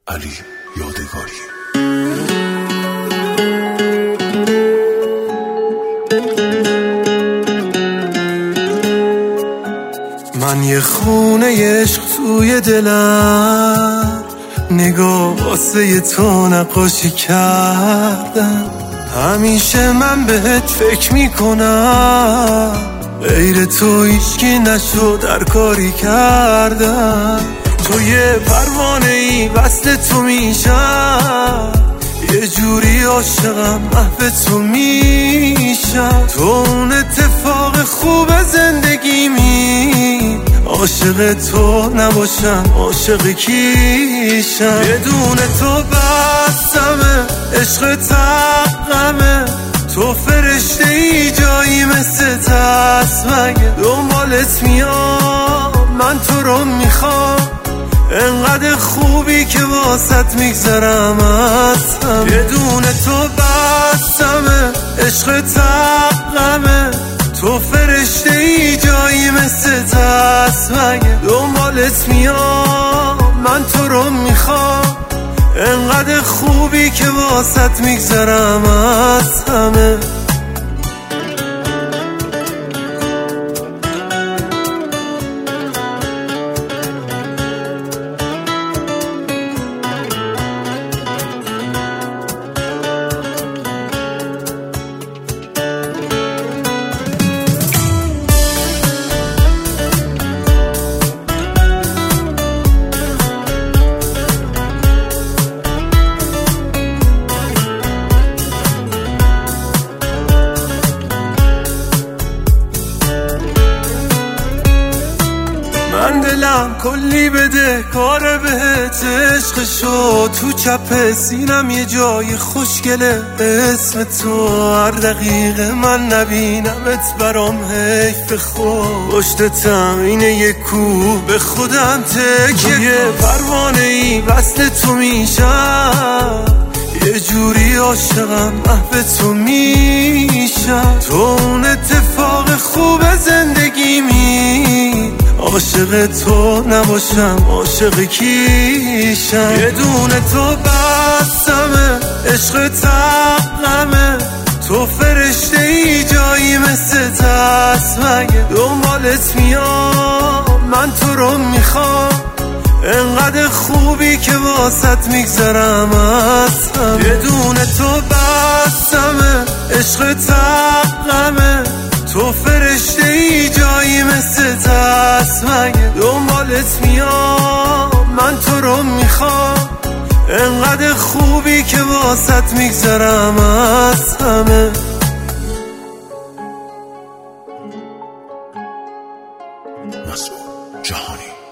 علی یادگاری. من یه خونه عشق توی دلم، نگاه واسه تو نقاشی کردم. همیشه من بهت فکر میکنم، غیر تو هیچکی نشد هر کاری کردم. تو یه پروانه ای وصل تو میشم، یه جوری عاشقم محو تو میشم. تو اون اتفاق خوب زندگیمی، عاشق تو نباشم عاشق کیشم؟ یه دونه تو بسمه، عشق تقمه، تو فرشته ای جایی مثل دست. مگه دنبالت میام، من تو رو میخوام، انقدر خوبی که واسط میگذرم از همه. یه دونه تو بسمه، عشق تقمه، تو فرشته ای جایی مثل دست. مگه دنبالت میام، من تو رو میخوام، انقدر خوبی که واسط میگذرم از همه. من دلم کلی بده کار بهت، عشق شد تو چپ سینم یه جای خوشگله اسم تو. هر دقیقه من نبینمت برام حیف خود، پشتتم اینه یه کوه به خودم تکیه. یه پروانه ای وصل تو میشم، یه جوری عاشقم محو تو میشم. تو اون اتفاق خوب زندگیمی، عاشق تو نباشم عاشق کیشم؟ یه دونه تو بسمه، عشق تقمه، تو فرشته ای جایی مثل دست. مگه دنبالت میام، من تو رو میخوام، انقدر خوبی که واسط میگذرم از همه. یه دونه تو بسمه، عشق تقمه، تو فرشته ای جایی مثل دست. مگه دنبالت میام، من تو رو میخوام، انقدر خوبی که واسط میگذرم از همه. مسعود جهانی.